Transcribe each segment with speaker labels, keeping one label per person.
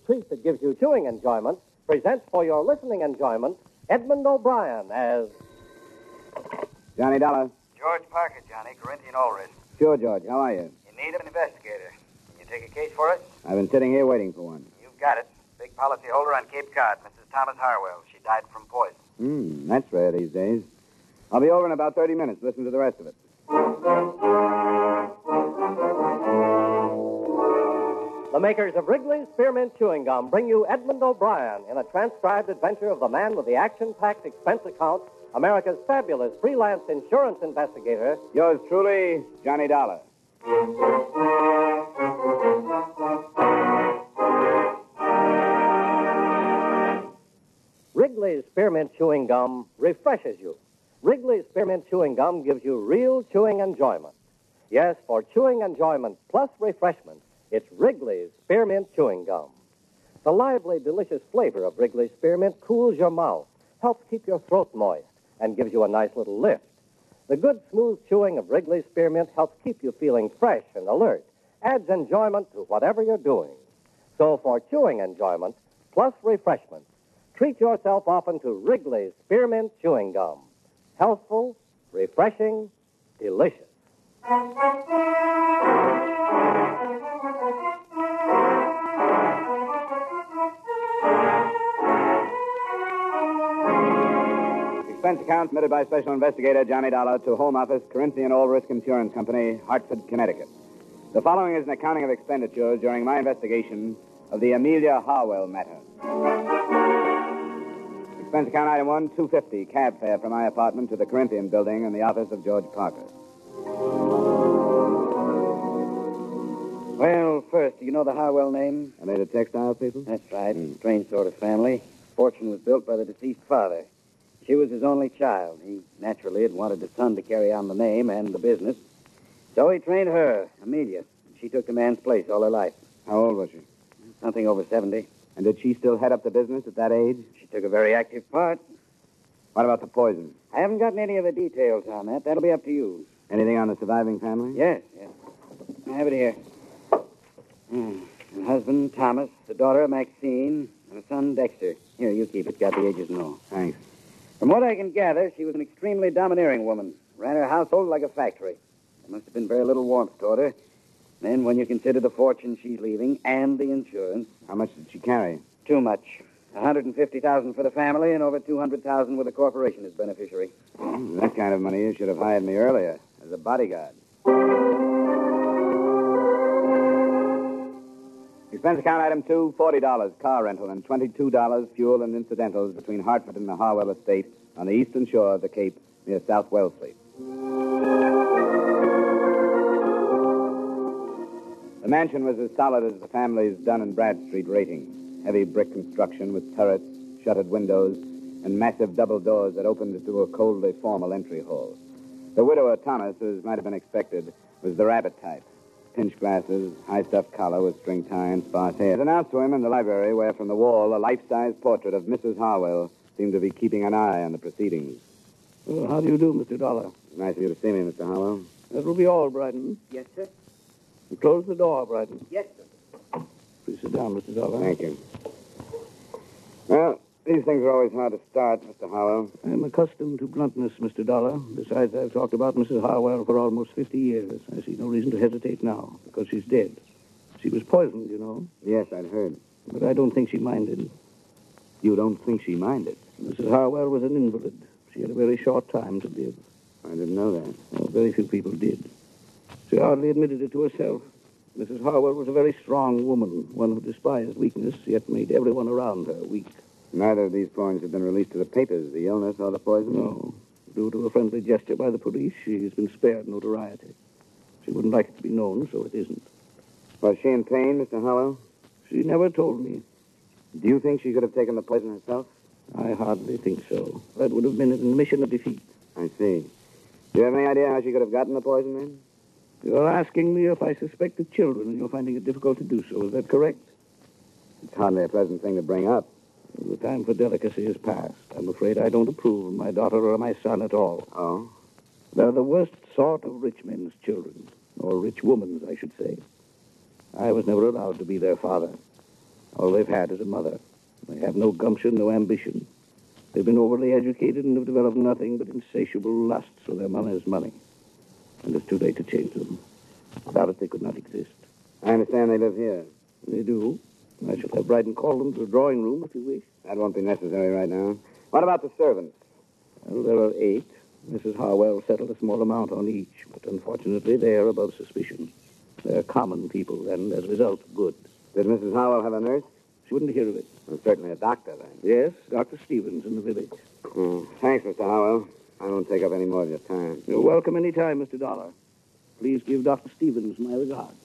Speaker 1: treat that gives you chewing enjoyment, presents for your listening enjoyment Edmund O'Brien as...
Speaker 2: Johnny Dollar.
Speaker 3: George Parker, Johnny, Corinthian Ulrich.
Speaker 2: Sure, George. How are you?
Speaker 3: You need an investigator. Can you take a case for us?
Speaker 2: I've been sitting here waiting for one.
Speaker 3: You've got it. Big policy holder on Cape Cod, Mrs. Thomas Harwell. She died from poison.
Speaker 2: That's rare these days. I'll be over in about 30 minutes. Listen to the rest of it.
Speaker 1: The makers of Wrigley's Spearmint Chewing Gum bring you Edmund O'Brien in a transcribed adventure of the man with the action-packed expense account, America's fabulous freelance insurance investigator.
Speaker 2: Yours truly, Johnny Dollar.
Speaker 1: Wrigley's Spearmint Chewing Gum refreshes you. Wrigley's Spearmint Chewing Gum gives you real chewing enjoyment. Yes, for chewing enjoyment plus refreshment, it's Wrigley's Spearmint Chewing Gum. The lively, delicious flavor of Wrigley's Spearmint cools your mouth, helps keep your throat moist, and gives you a nice little lift. The good, smooth chewing of Wrigley's Spearmint helps keep you feeling fresh and alert, adds enjoyment to whatever you're doing. So for chewing enjoyment plus refreshment, treat yourself often to Wrigley's Spearmint Chewing Gum. Healthful, refreshing, delicious.
Speaker 2: Expense account submitted by Special Investigator Johnny Dollar to Home Office, Corinthian All Risk Insurance Company, Hartford, Connecticut. The following is an accounting of expenditures during my investigation of the Amelia Harwell matter. Expense account item 1, $250, cab fare from my apartment to the Corinthian building in the office of George Parker.
Speaker 3: Well, first, do you know the Harwell name?
Speaker 2: Are they the textile people?
Speaker 3: That's right. Strange sort of family. Fortune was built by the deceased father. She was his only child. He naturally had wanted a son to carry on the name and the business. So he trained her, Amelia. She took the man's place all her life.
Speaker 2: How old was she?
Speaker 3: Something over 70.
Speaker 2: And did she still head up the business at that age?
Speaker 3: She took a very active part.
Speaker 2: What about the poison?
Speaker 3: I haven't gotten any of the details on that. That'll be up to you.
Speaker 2: Anything on the surviving family?
Speaker 3: Yes. I have it here. Her husband, Thomas, the daughter, Maxine, and a son, Dexter. Here, you keep it. Got the ages and all.
Speaker 2: Thanks.
Speaker 3: From what I can gather, she was an extremely domineering woman. Ran her household like a factory. There must have been very little warmth toward her. Then, when you consider the fortune she's leaving and the insurance...
Speaker 2: How much did she carry?
Speaker 3: Too much. $150,000 for the family and over $200,000 with the corporation as beneficiary.
Speaker 2: That kind of money you should have hired me earlier as a bodyguard. Expense account item 2, $40, car rental, and $22 fuel and incidentals between Hartford and the Harwell estate on the eastern shore of the Cape near South Wellesley. The mansion was as solid as the family's Dun and Bradstreet rating. Heavy brick construction with turrets, shuttered windows, and massive double doors that opened into a coldly formal entry hall. The widower, Thomas, as might have been expected, was the rabbit type. Pinch glasses, high-stuffed collar with string tie and sparse hair. It was announced to him in the library where from the wall a life-size portrait of Mrs. Harwell seemed to be keeping an eye on the proceedings.
Speaker 4: Well, how do you do, Mr. Dollar?
Speaker 2: Nice of you to see me, Mr. Harwell.
Speaker 4: That will be all, Brighton.
Speaker 3: Yes, sir?
Speaker 4: And close the door, Brighton.
Speaker 3: Yes, sir.
Speaker 4: Please sit down, Mr. Dollar.
Speaker 2: Thank you. Well, these things are always hard to start, Mr. Harwell.
Speaker 4: I'm accustomed to bluntness, Mr. Dollar. Besides, I've talked about Mrs. Harwell for almost 50 years. I see no reason to hesitate now, because she's dead. She was poisoned, you know.
Speaker 2: Yes, I'd heard.
Speaker 4: But I don't think she minded.
Speaker 2: You don't think she minded?
Speaker 4: Mrs. Harwell was an invalid. She had a very short time to live.
Speaker 2: I didn't know that.
Speaker 4: Well, very few people did. She hardly admitted it to herself. Mrs. Harwell was a very strong woman, one who despised weakness, yet made everyone around her weak.
Speaker 2: Neither of these points have been released to the papers, the illness or the poison?
Speaker 4: No. Due to a friendly gesture by the police, she's been spared notoriety. She wouldn't like it to be known, so it isn't.
Speaker 2: Was she in pain, Mr. Harwell?
Speaker 4: She never told me.
Speaker 2: Do you think she could have taken the poison herself?
Speaker 4: I hardly think so. That would have been an admission of defeat.
Speaker 2: I see. Do you have any idea how she could have gotten the poison, then?
Speaker 4: You're asking me if I suspected children, and you're finding it difficult to do so. Is that correct?
Speaker 2: It's hardly a pleasant thing to bring up.
Speaker 4: The time for delicacy has passed. I'm afraid I don't approve of my daughter or my son at all.
Speaker 2: Oh?
Speaker 4: They're the worst sort of rich men's children. Or rich women's, I should say. I was never allowed to be their father. All they've had is a mother. They have no gumption, no ambition. They've been overly educated and have developed nothing but insatiable lust for their mother's money. And it's too late to change them. Without it, they could not exist.
Speaker 2: I understand they live here.
Speaker 4: They do. I shall have Bryden call them to the drawing room if you wish.
Speaker 2: That won't be necessary right now. What about the servants?
Speaker 4: Well, there are 8. Mrs. Harwell settled a small amount on each, but unfortunately they are above suspicion. They're common people, and as a result, good.
Speaker 2: Did Mrs. Howell have a nurse?
Speaker 4: She wouldn't hear of it.
Speaker 2: Well, certainly a doctor, then.
Speaker 4: Yes, Dr. Stevens in the village.
Speaker 2: Thanks, Mr. Howell. I won't take up any more of your time.
Speaker 4: You're welcome any time, Mr. Dollar. Please give Dr. Stevens my regards.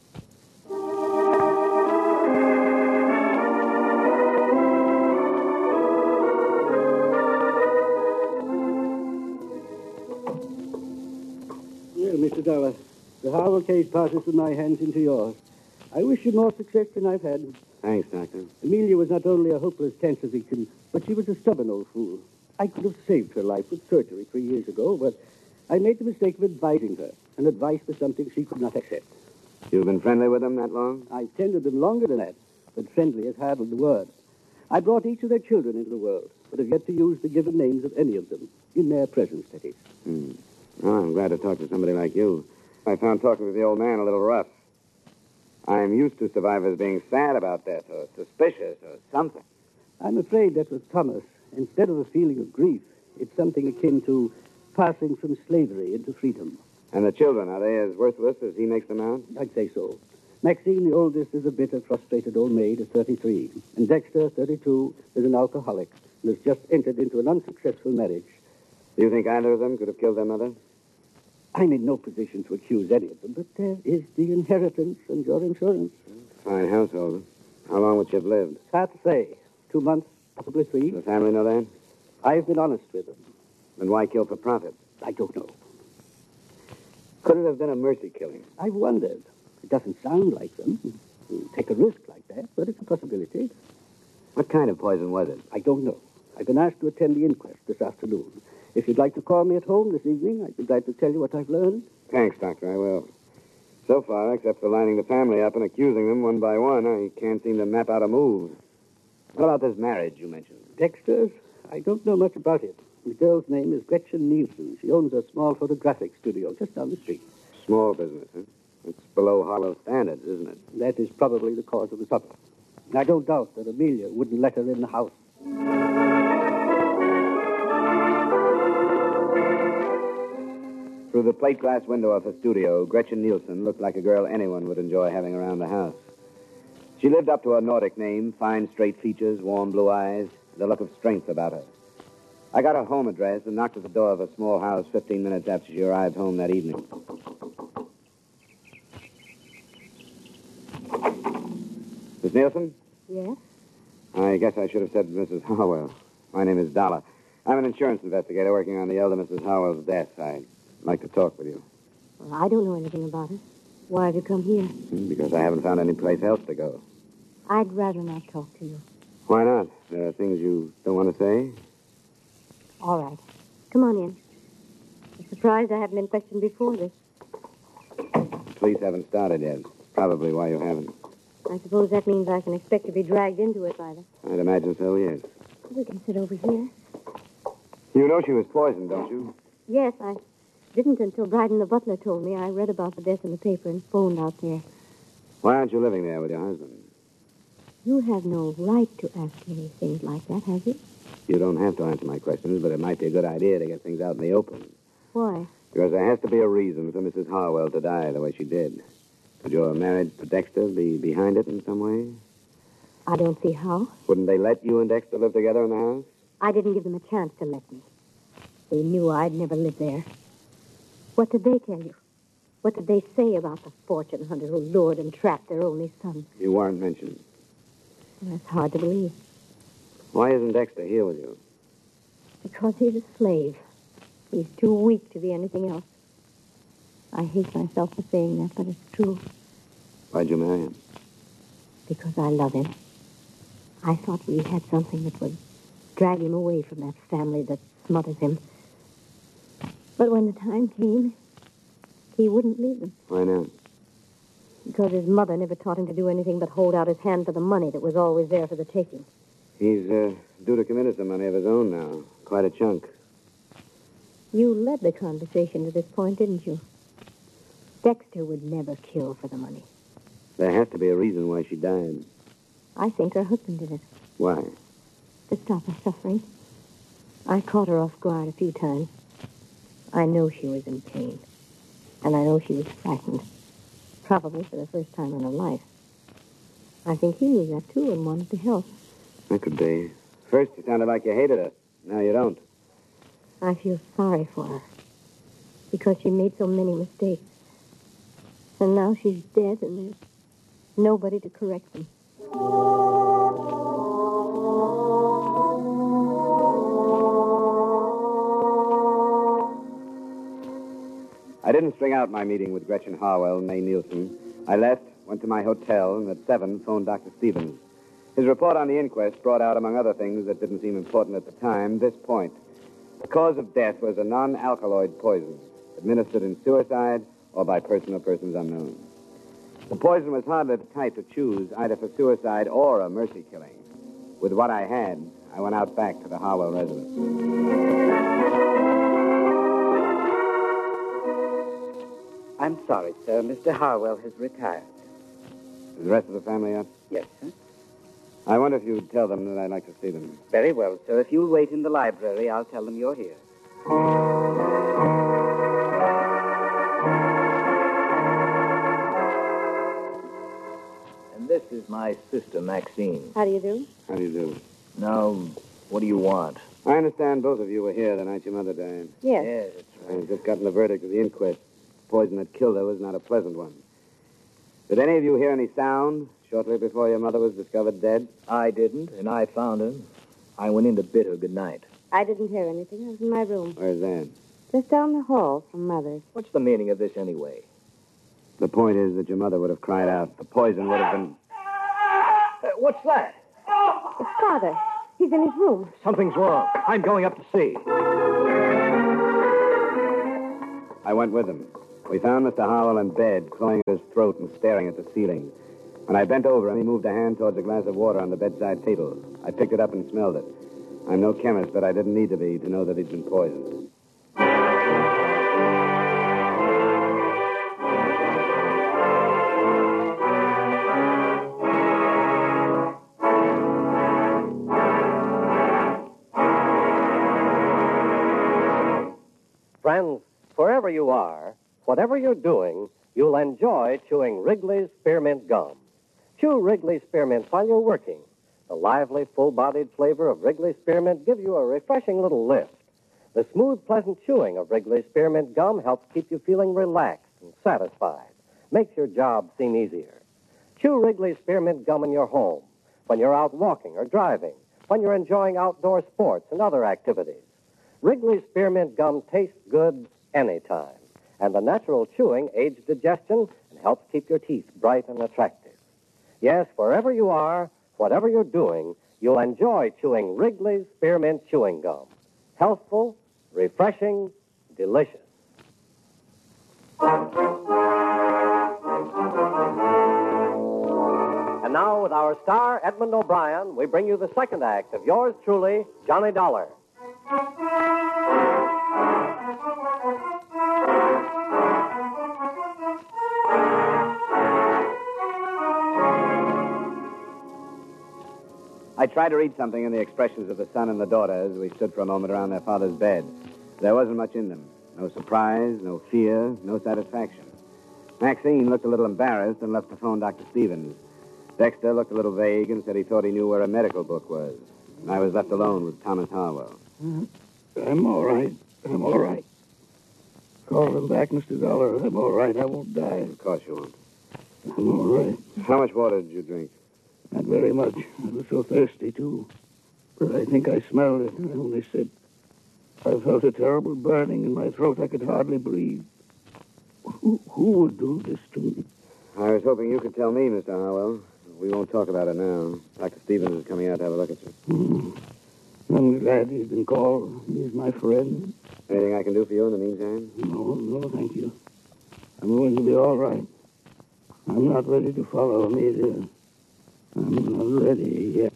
Speaker 5: Well, Mr. Dollar, the Harwell case passes from my hands into yours. I wish you more success than I've had.
Speaker 2: Thanks, Doctor.
Speaker 5: Amelia was not only a hopeless cancer victim, but she was a stubborn old fool. I could have saved her life with surgery 3 years ago, but I made the mistake of advising her, and advice was something she could not accept.
Speaker 2: You've been friendly with them that long?
Speaker 5: I've tended them longer than that, but friendly is hardly the word. I brought each of their children into the world, but have yet to use the given names of any of them, in their presence, that is.
Speaker 2: Oh, I'm glad to talk to somebody like you. I found talking to the old man a little rough. I'm used to survivors being sad about death or suspicious or something.
Speaker 5: I'm afraid that with Thomas, instead of a feeling of grief, it's something akin to passing from slavery into freedom.
Speaker 2: And the children, are they as worthless as he makes them out?
Speaker 5: I'd say so. Maxine, the oldest, is a bitter, frustrated old maid at 33. And Dexter, 32, is an alcoholic and has just entered into an unsuccessful marriage.
Speaker 2: Do you think either of them could have killed their mother?
Speaker 5: I'm in no position to accuse any of them, but there is the inheritance and your insurance.
Speaker 2: Fine household. How long would she have lived?
Speaker 5: It's hard to say. 2 months, possibly 3.
Speaker 2: Does the family know that?
Speaker 5: I've been honest with them.
Speaker 2: Then why kill for profit?
Speaker 5: I don't know.
Speaker 2: Could it have been a mercy killing?
Speaker 5: I've wondered. It doesn't sound like them. You take a risk like that, but it's a possibility.
Speaker 2: What kind of poison was it?
Speaker 5: I don't know. I've been asked to attend the inquest this afternoon. If you'd like to call me at home this evening, I'd be glad to tell you what I've learned.
Speaker 2: Thanks, Doctor, I will. So far, except for lining the family up and accusing them one by one, I can't seem to map out a move. What about this marriage you mentioned?
Speaker 5: Dexter's? I don't know much about it. The girl's name is Gretchen Nielsen. She owns a small photographic studio just down the street.
Speaker 2: Small business, huh? It's below Harlow standards, isn't it?
Speaker 5: That is probably the cause of the trouble. I don't doubt that Amelia wouldn't let her in the house.
Speaker 2: Through the plate glass window of her studio, Gretchen Nielsen looked like a girl anyone would enjoy having around the house. She lived up to her Nordic name, fine straight features, warm blue eyes, the look of strength about her. I got her home address and knocked at the door of a small house 15 minutes after she arrived home that evening. Miss Nielsen?
Speaker 6: Yes?
Speaker 2: I guess I should have said Mrs. Harwell. My name is Dollar. I'm an insurance investigator working on the elder Mrs. Harwell's death. I'd like to talk with you.
Speaker 6: Well, I don't know anything about it. Why have you come here?
Speaker 2: Because I haven't found any place else to go.
Speaker 6: I'd rather not talk to you.
Speaker 2: Why not? There are things you don't want to say?
Speaker 6: All right. Come on in. I'm surprised I haven't been questioned before this.
Speaker 2: The police haven't started yet. Probably why you haven't.
Speaker 6: I suppose that means I can expect to be dragged into it by them.
Speaker 2: I'd imagine so, yes.
Speaker 6: We can sit over here.
Speaker 2: You know she was poisoned, don't you?
Speaker 6: Yes, I didn't until Bryden the butler told me. I read about the death in the paper and phoned out there.
Speaker 2: Why aren't you living there with your husband?
Speaker 6: You have no right to ask me things like that, have you?
Speaker 2: You don't have to answer my questions, but it might be a good idea to get things out in the open.
Speaker 6: Why?
Speaker 2: Because there has to be a reason for Mrs. Harwell to die the way she did. Could your marriage to Dexter be behind it in some way?
Speaker 6: I don't see how.
Speaker 2: Wouldn't they let you and Dexter live together in the house?
Speaker 6: I didn't give them a chance to let me. They knew I'd never live there. What did they tell you? What did they say about the fortune hunter who lured and trapped their only son?
Speaker 2: You weren't mentioned.
Speaker 6: That's hard to believe.
Speaker 2: Why isn't Dexter here with you?
Speaker 6: Because he's a slave. He's too weak to be anything else. I hate myself for saying that, but it's true.
Speaker 2: Why'd you marry him?
Speaker 6: Because I love him. I thought we had something that would drag him away from that family that smothers him. But when the time came, he wouldn't leave them.
Speaker 2: Why not?
Speaker 6: Because his mother never taught him to do anything but hold out his hand for the money that was always there for the taking.
Speaker 2: He's due to come into some money of his own now. Quite a chunk.
Speaker 6: You led the conversation to this point, didn't you? Dexter would never kill for the money.
Speaker 2: There has to be a reason why she died.
Speaker 6: I think her husband did it.
Speaker 2: Why?
Speaker 6: To stop her suffering. I caught her off guard a few times. I know she was in pain. And I know she was frightened. Probably for the first time in her life. I think he knew that, too, and wanted to help.
Speaker 2: That could be. First, you sounded like you hated her. Now you don't.
Speaker 6: I feel sorry for her. Because she made so many mistakes. And now she's dead, and there's nobody to correct them.
Speaker 2: I didn't string out my meeting with Gretchen Harwell and May Nielsen. I left, went to my hotel, and at 7 phoned Dr. Stevens. His report on the inquest brought out, among other things that didn't seem important at the time, this point. The cause of death was a non-alkaloid poison, administered in suicide or by person or persons unknown. The poison was hardly the type to choose either for suicide or a mercy killing. With what I had, I went out back to the Harwell residence.
Speaker 3: I'm sorry, sir. Mr. Harwell has retired.
Speaker 2: Is the rest of the family up?
Speaker 3: Yes, sir.
Speaker 2: I wonder if you'd tell them that I'd like to see them.
Speaker 3: Very well, sir. If you'll wait in the library, I'll tell them you're here.
Speaker 7: And this is my sister, Maxine.
Speaker 6: How do you do?
Speaker 2: How do you do?
Speaker 7: Now, what do you want?
Speaker 2: I understand both of you were here the night your mother died.
Speaker 6: Yes.
Speaker 7: Yes, that's
Speaker 2: I've just gotten the verdict of the inquest. The poison that killed her was not a pleasant one. Did any of you hear any sound shortly before your mother was discovered dead?
Speaker 7: I didn't, and I found her. I went in to bid her good night.
Speaker 6: I didn't hear anything. I was in my room.
Speaker 2: Where's that?
Speaker 6: Just down the hall from Mother's.
Speaker 7: What's the meaning of this anyway?
Speaker 2: The point is that your mother would have cried out. The poison would have been...
Speaker 7: What's that?
Speaker 6: It's Father. He's in his room.
Speaker 7: Something's wrong. I'm going up to see.
Speaker 2: I went with him. We found Mr. Howell in bed, clawing at his throat and staring at the ceiling. When I bent over him, he moved a hand towards a glass of water on the bedside table. I picked it up and smelled it. I'm no chemist, but I didn't need to be to know that he'd been poisoned.
Speaker 1: Friends, wherever you are, whatever you're doing, you'll enjoy chewing Wrigley's Spearmint Gum. Chew Wrigley's Spearmint while you're working. The lively, full-bodied flavor of Wrigley's Spearmint gives you a refreshing little lift. The smooth, pleasant chewing of Wrigley's Spearmint Gum helps keep you feeling relaxed and satisfied. Makes your job seem easier. Chew Wrigley's Spearmint Gum in your home, when you're out walking or driving, when you're enjoying outdoor sports and other activities. Wrigley's Spearmint Gum tastes good anytime. And the natural chewing aids digestion and helps keep your teeth bright and attractive. Yes, wherever you are, whatever you're doing, you'll enjoy chewing Wrigley's Spearmint Chewing Gum. Healthful, refreshing, delicious. And now, with our star, Edmund O'Brien, we bring you the second act of yours truly, Johnny Dollar.
Speaker 2: I tried to read something in the expressions of the son and the daughter as we stood for a moment around their father's bed. There wasn't much in them. No surprise, no fear, no satisfaction. Maxine looked a little embarrassed and left to phone Dr. Stevens. Dexter looked a little vague and said he thought he knew where a medical book was. And I was left alone with Thomas Harwell.
Speaker 4: I'm all right. I'm all right. Call him back, Mr. Dollar. I'm all right. I won't die.
Speaker 2: Of course you won't.
Speaker 4: I'm all right.
Speaker 2: How much water did you drink?
Speaker 4: Not very much. I was so thirsty, too. But I think I smelled it. I only said I felt a terrible burning in my throat. I could hardly breathe. Who would do this to me?
Speaker 2: I was hoping you could tell me, Mr. Harwell. We won't talk about it now. Dr. Stevens is coming out to have a look at you.
Speaker 4: I'm glad he's been called. He's my friend.
Speaker 2: Anything I can do for you in the meantime?
Speaker 4: No, thank you. I'm going to be all right. I'm not ready to follow, Amelia. I'm not ready yet.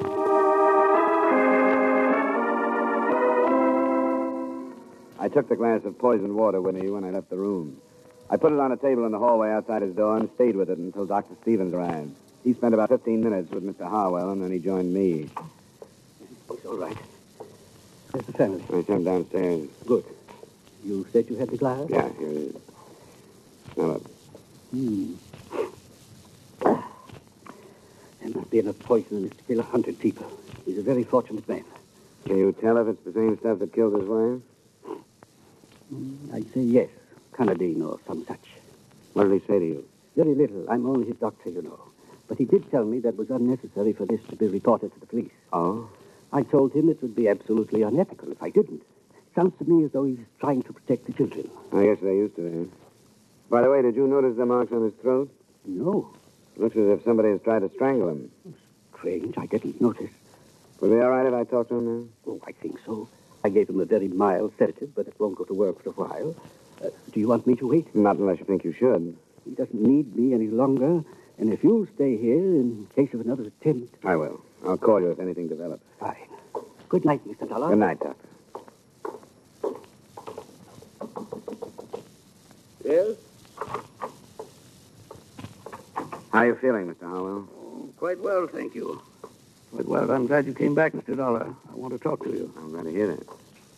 Speaker 2: I took the glass of poisoned water with me when I left the room. I put it on a table in the hallway outside his door and stayed with it until Dr. Stevens arrived. He spent about 15 minutes with Mr. Harwell, and then he joined me.
Speaker 5: It's all right. Where's the family?
Speaker 2: I sent him downstairs.
Speaker 5: Good. You said you had the glass?
Speaker 2: Yeah, here it is. Smell it.
Speaker 5: There must be enough poison in this to kill 100 people. He's a very fortunate man.
Speaker 2: Can you tell if it's the same stuff that killed his wife?
Speaker 5: I'd say yes. Canadine or some such.
Speaker 2: What did he say to you?
Speaker 5: Very little. I'm only his doctor, you know. But he did tell me that it was unnecessary for this to be reported to the police.
Speaker 2: Oh?
Speaker 5: I told him it would be absolutely unethical if I didn't. Sounds to me as though he's trying to protect the children.
Speaker 2: I guess they're used to that. By the way, did you notice the marks on his throat?
Speaker 5: No.
Speaker 2: Looks as if somebody has tried to strangle him.
Speaker 5: Strange. I didn't notice.
Speaker 2: Will it be all right if I talk to him now?
Speaker 5: Oh, I think so. I gave him a very mild sedative, but it won't go to work for a while. Do you want me to wait?
Speaker 2: Not unless you think you should.
Speaker 5: He doesn't need me any longer. And if you'll stay here in case of another attempt...
Speaker 2: I will. I'll call you if anything develops.
Speaker 5: Fine. Good night, Mr. Dollar.
Speaker 2: Good night, Doctor.
Speaker 4: Yes?
Speaker 2: How are you feeling, Mr. Howell?
Speaker 4: Oh, quite well, thank you. Quite well. I'm glad you came back, Mr. Dollar. I want to talk to you.
Speaker 2: I'm glad to hear that.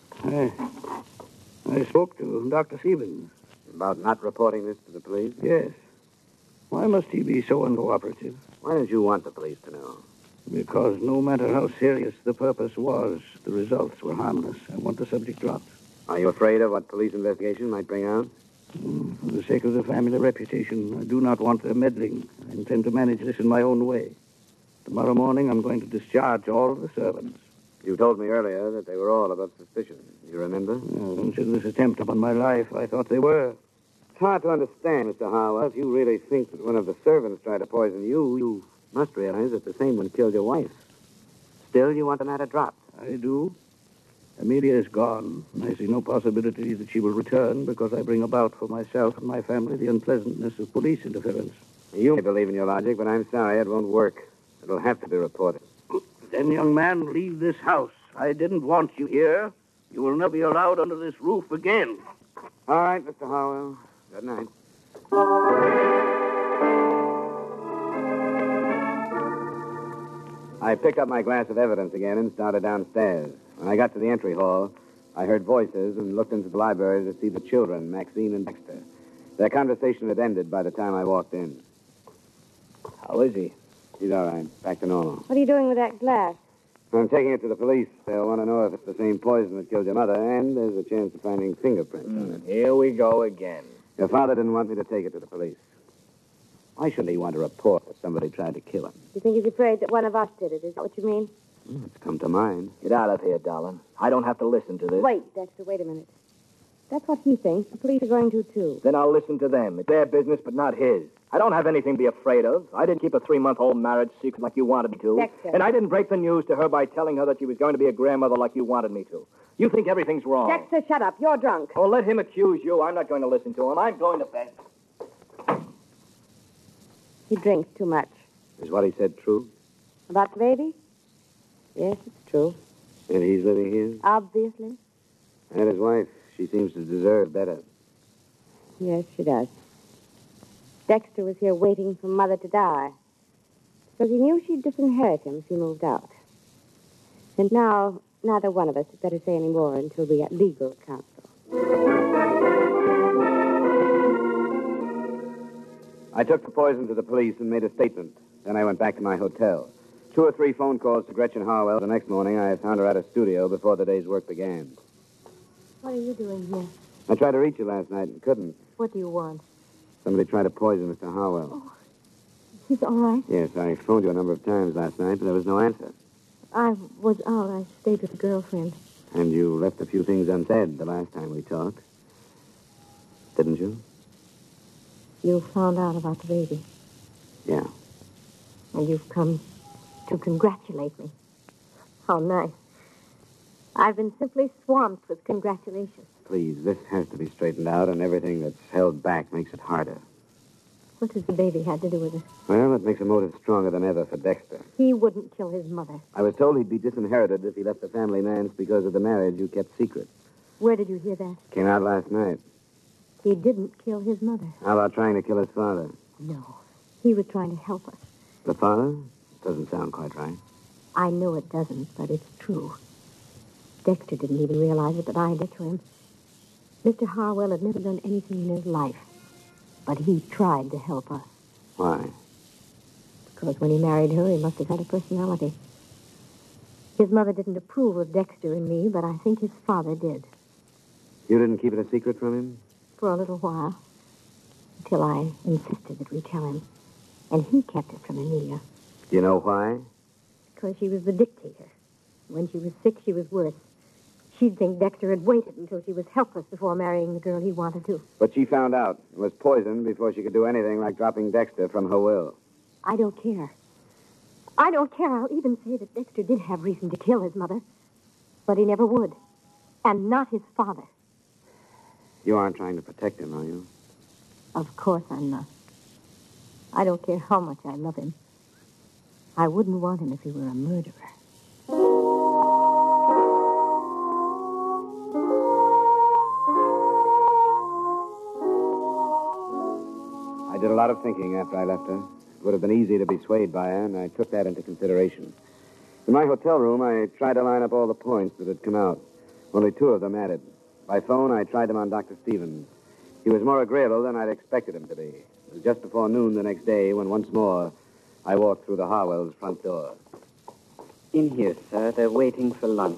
Speaker 4: I spoke to Dr. Stevens.
Speaker 2: About not reporting this to the police?
Speaker 4: Yes. Why must he be so uncooperative?
Speaker 2: Why did you want the police to know?
Speaker 4: Because no matter how serious the purpose was, the results were harmless. I want the subject dropped.
Speaker 2: Are you afraid of what police investigation might bring out?
Speaker 4: For the sake of the family reputation, I do not want their meddling. I intend to manage this in my own way. Tomorrow morning, I'm going to discharge all of the servants.
Speaker 2: You told me earlier that they were all above suspicion. You remember?
Speaker 4: Since this attempt upon my life, I thought they were.
Speaker 2: It's hard to understand, Mr. Howell. If you really think that one of the servants tried to poison you, you must realize that the same one killed your wife. Still, you want the matter dropped.
Speaker 4: I do. Amelia is gone. I see no possibility that she will return because I bring about for myself and my family the unpleasantness of police interference.
Speaker 2: You may believe in your logic, but I'm sorry it won't work. It'll have to be reported.
Speaker 4: Then, young man, leave this house. I didn't want you here. You will never be allowed under this roof again.
Speaker 2: All right, Mr. Howell. Good night. I picked up my glass of evidence again and started downstairs. When I got to the entry hall, I heard voices and looked into the library to see the children, Maxine and Dexter. Their conversation had ended by the time I walked in.
Speaker 7: How is he?
Speaker 2: He's all right. Back to normal.
Speaker 6: What are you doing with that glass?
Speaker 2: I'm taking it to the police. They'll want to know if it's the same poison that killed your mother, and there's a chance of finding fingerprints on it.
Speaker 7: Here we go again.
Speaker 2: Your father didn't want me to take it to the police. Why shouldn't he want to report that somebody tried to kill him?
Speaker 6: You think he's afraid that one of us did it? Is that what you mean?
Speaker 2: It's come to mind.
Speaker 7: Get out of here, darling. I don't have to listen to this.
Speaker 6: Wait, Dexter, wait a minute. That's what he thinks. The police are going to, too.
Speaker 7: Then I'll listen to them. It's their business, but not his. I don't have anything to be afraid of. I didn't keep a 3-month-old marriage secret like you wanted me to.
Speaker 6: Dexter.
Speaker 7: And I didn't break the news to her by telling her that she was going to be a grandmother like you wanted me to. You think everything's wrong.
Speaker 6: Dexter, shut up. You're drunk.
Speaker 7: Oh, let him accuse you. I'm not going to listen to him. I'm going to bed.
Speaker 6: He drinks too much.
Speaker 2: Is what he said true?
Speaker 6: About the baby? Yes, it's true.
Speaker 2: And he's living here?
Speaker 6: Obviously.
Speaker 2: And his wife. She seems to deserve better.
Speaker 6: Yes, she does. Dexter was here waiting for Mother to die. Because he knew she'd disinherit him if he moved out. And now, neither one of us had better say any more until we get legal counsel.
Speaker 2: I took the poison to the police and made a statement. Then I went back to my hotel. 2 or 3 phone calls to Gretchen Harwell. The next morning, I found her at a studio before the day's work began.
Speaker 6: What are you doing here?
Speaker 2: I tried to reach you last night and couldn't.
Speaker 6: What do you want?
Speaker 2: Somebody tried to poison Mr. Harwell.
Speaker 6: He's all right.
Speaker 2: Yes, I phoned you a number of times last night, but there was no answer.
Speaker 6: I was out. I stayed with a girlfriend.
Speaker 2: And you left a few things unsaid the last time we talked. Didn't you?
Speaker 6: You found out about the baby.
Speaker 2: Yeah.
Speaker 6: And you've come to congratulate me. How nice. I've been simply swamped with congratulations.
Speaker 2: Please, this has to be straightened out, and everything that's held back makes it harder.
Speaker 6: What does the baby have to do with it?
Speaker 2: Well, it makes a motive stronger than ever for Dexter.
Speaker 6: He wouldn't kill his mother.
Speaker 2: I was told he'd be disinherited if he left the family manse because of the marriage you kept secret.
Speaker 6: Where did you hear that?
Speaker 2: Came out last night.
Speaker 6: He didn't kill his mother.
Speaker 2: How about trying to kill his father?
Speaker 6: No. He was trying to help us.
Speaker 2: The father? Doesn't sound quite right.
Speaker 6: I know it doesn't, but it's true. Dexter didn't even realize it, but I did to him. Mr. Harwell had never done anything in his life, but he tried to help us.
Speaker 2: Why?
Speaker 6: Because when he married her, he must have had a personality. His mother didn't approve of Dexter and me, but I think his father did.
Speaker 2: You didn't keep it a secret from him?
Speaker 6: For a little while, until I insisted that we tell him. And he kept it from Amelia.
Speaker 2: Do you know why?
Speaker 6: Because she was the dictator. When she was sick, she was worse. She'd think Dexter had waited until she was helpless before marrying the girl he wanted to.
Speaker 2: But she found out and was poisoned before she could do anything like dropping Dexter from her will.
Speaker 6: I don't care. I don't care. I'll even say that Dexter did have reason to kill his mother. But he never would. And not his father.
Speaker 2: You aren't trying to protect him, are you?
Speaker 6: Of course I'm not. I don't care how much I love him. I wouldn't want him if he were a murderer.
Speaker 2: I did a lot of thinking after I left her. It would have been easy to be swayed by her, and I took that into consideration. In my hotel room, I tried to line up all the points that had come out. Only 2 of them added. By phone, I tried them on Dr. Stevens. He was more agreeable than I'd expected him to be. It was just before noon the next day when once more I walked through the Harwells' front door.
Speaker 3: In here, sir. They're waiting for lunch.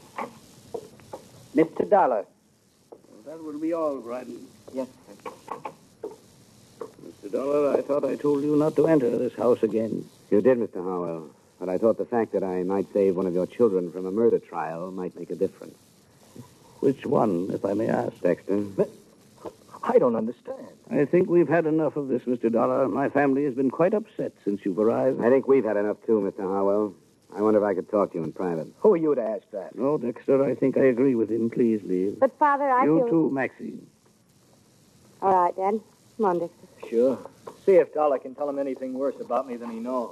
Speaker 3: Mr. Dollar.
Speaker 4: Well, that will be all, Bryden.
Speaker 3: Yes, sir.
Speaker 4: Mr. Dollar, I thought I told you not to enter this house again.
Speaker 2: You did, Mr. Harwell. But I thought the fact that I might save one of your children from a murder trial might make a difference.
Speaker 4: Which one, if I may ask?
Speaker 2: Dexter?
Speaker 7: I don't understand.
Speaker 4: I think we've had enough of this, Mr. Dollar. My family has been quite upset since you've arrived.
Speaker 2: I think we've had enough, too, Mr. Harwell. I wonder if I could talk to you in private.
Speaker 7: Who are you to ask that?
Speaker 4: No, Dexter, I think I agree with him. Please leave.
Speaker 6: But, Father, I
Speaker 4: You
Speaker 6: feel...
Speaker 4: too, Maxine.
Speaker 6: All right, Dad. Come on, Dexter.
Speaker 7: Sure. See if Dollar can tell him anything worse about me than he knows.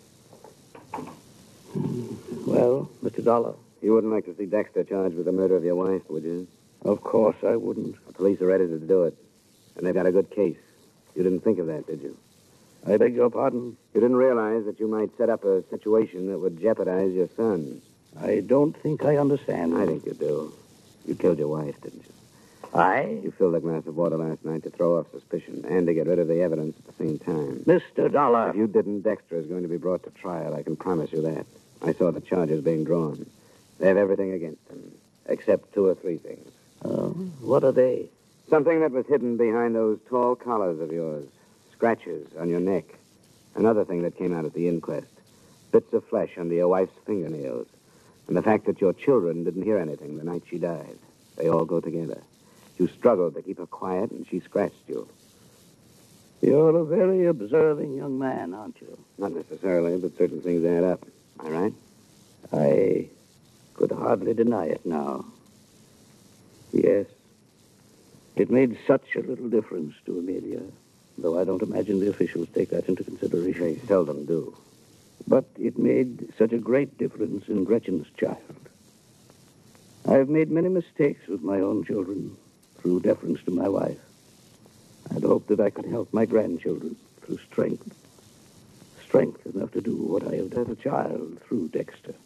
Speaker 4: Well, Mr. Dollar?
Speaker 2: You wouldn't like to see Dexter charged with the murder of your wife, would you?
Speaker 4: Of course I wouldn't.
Speaker 2: The police are ready to do it. And they've got a good case. You didn't think of that, did you?
Speaker 4: I beg your pardon?
Speaker 2: You didn't realize that you might set up a situation that would jeopardize your son.
Speaker 4: I don't think I understand.
Speaker 2: I think you do. You killed your wife, didn't you?
Speaker 4: I?
Speaker 2: You filled a glass of water last night to throw off suspicion and to get rid of the evidence at the same time.
Speaker 4: Mr. Dollar.
Speaker 2: If you didn't, Dexter is going to be brought to trial. I can promise you that. I saw the charges being drawn. They have everything against them, except 2 or 3 things.
Speaker 4: What are they?
Speaker 2: Something that was hidden behind those tall collars of yours. Scratches on your neck. Another thing that came out at the inquest. Bits of flesh under your wife's fingernails. And the fact that your children didn't hear anything the night she died. They all go together. You struggled to keep her quiet, and she scratched you.
Speaker 4: You're a very observing young man, aren't you?
Speaker 2: Not necessarily, but certain things add up. Am I right?
Speaker 4: I could hardly deny it now. Yes. It made such a little difference to Amelia, though I don't imagine the officials take that into consideration.
Speaker 2: They seldom do.
Speaker 4: But it made such a great difference in Gretchen's child. I've made many mistakes with my own children through deference to my wife. I'd hoped that I could help my grandchildren through strength. Strength enough to do what I have done as a child through Dexter.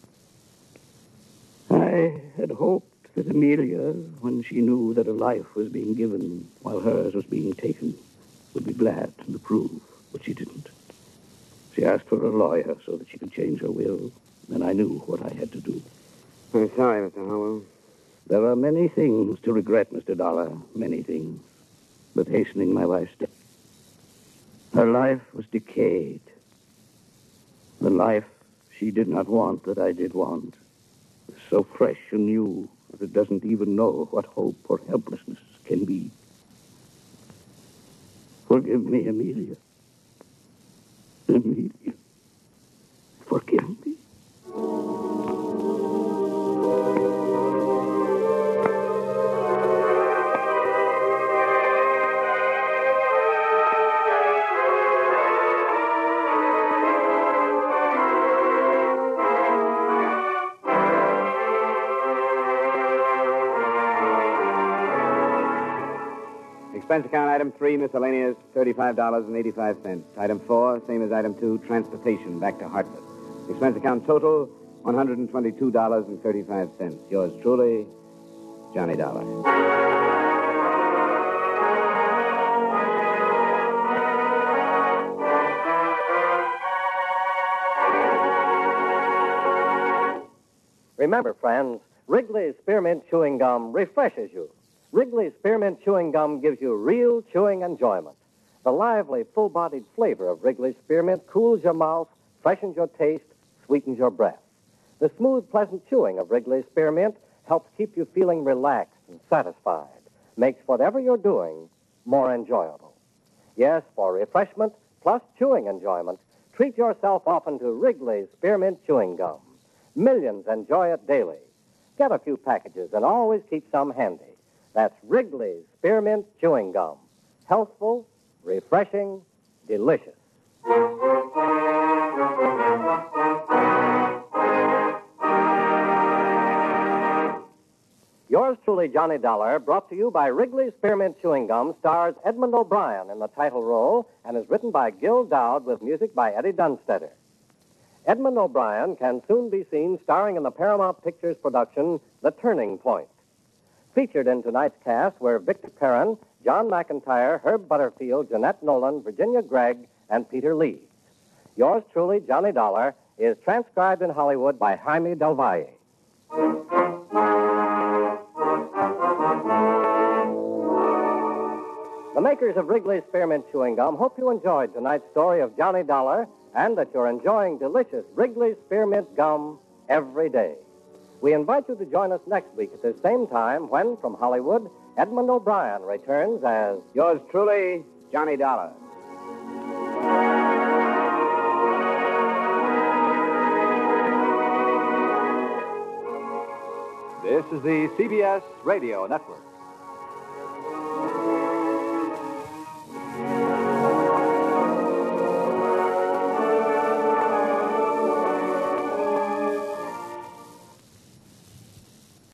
Speaker 4: I had hoped that Amelia, when she knew that a life was being given while hers was being taken, would be glad to approve, but she didn't. She asked for a lawyer so that she could change her will, and I knew what I had to do.
Speaker 2: I'm sorry, Mr. Howell.
Speaker 4: There are many things to regret, Mr. Dollar, many things. But hastening my wife's death. Her life was decayed. The life she did not want that I did want was so fresh and new that it doesn't even know what hope or helplessness can be. Forgive me, Amelia. Amelia. Forgive me.
Speaker 2: Expense account item 3, miscellaneous, $35.85. Item 4, same as item 2, transportation back to Hartford. Expense account total, $122.35. Yours truly, Johnny Dollar.
Speaker 1: Remember, friends, Wrigley's Spearmint Chewing Gum refreshes you. Wrigley's Spearmint Chewing Gum gives you real chewing enjoyment. The lively, full-bodied flavor of Wrigley's Spearmint cools your mouth, freshens your taste, sweetens your breath. The smooth, pleasant chewing of Wrigley's Spearmint helps keep you feeling relaxed and satisfied, makes whatever you're doing more enjoyable. Yes, for refreshment plus chewing enjoyment, treat yourself often to Wrigley's Spearmint Chewing Gum. Millions enjoy it daily. Get a few packages and always keep some handy. That's Wrigley's Spearmint Chewing Gum. Healthful, refreshing, delicious. Yours truly, Johnny Dollar, brought to you by Wrigley's Spearmint Chewing Gum, stars Edmund O'Brien in the title role and is written by Gil Dowd with music by Eddie Dunstetter. Edmund O'Brien can soon be seen starring in the Paramount Pictures production, The Turning Point. Featured in tonight's cast were Victor Perrin, John McIntyre, Herb Butterfield, Jeanette Nolan, Virginia Gregg, and Peter Leeds. Yours truly, Johnny Dollar, is transcribed in Hollywood by Jaime Del Valle. The makers of Wrigley's Spearmint Chewing Gum hope you enjoyed tonight's story of Johnny Dollar and that you're enjoying delicious Wrigley's Spearmint Gum every day. We invite you to join us next week at the same time when, from Hollywood, Edmund O'Brien returns as
Speaker 2: Yours truly, Johnny Dollar.
Speaker 8: This is the CBS Radio Network.